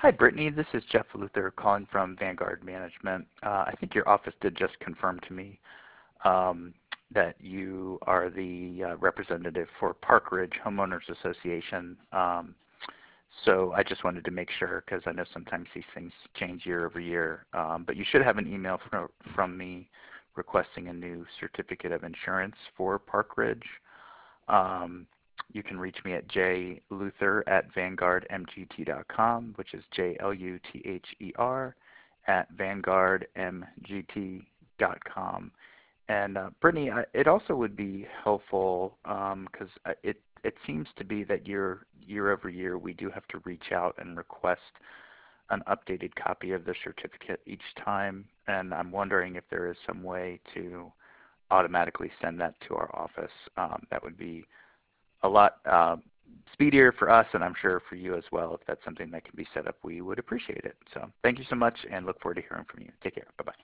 Hi, Brittany. This is Jeff Luther calling from Vanguard Management. I think your office did just confirm to me um, that you are the representative for Park Ridge Homeowners Association. So I just wanted to make sure because I know sometimes these things change year over year. But you should have an email from me requesting a new certificate of insurance for Park Ridge. Um, you can reach me at jluther@vanguardmgt.com, which is JLUTHER at vanguardmgt.com. And Brittany, it also would be helpful because it seems to be that year over year we do have to reach out and request an updated copy of the certificate each time. And I'm wondering if there is some way to automatically send that to our office. That would be a lot speedier for us, and I'm sure for you as well. If that's something that can be set up, we would appreciate it. So thank you so much, and look forward to hearing from you. Take care. Bye-bye.